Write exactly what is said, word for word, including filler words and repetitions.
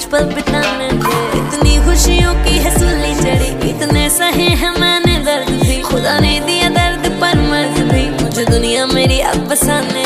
कुछ पल बिताने दे। इतनी खुशियों की है सूली चढ़ी, इतने सहे हैं मैंने दर्द भी, खुदा ने दिया दर्द पर मर्द भी, मुझे दुनिया मेरी अब बसाने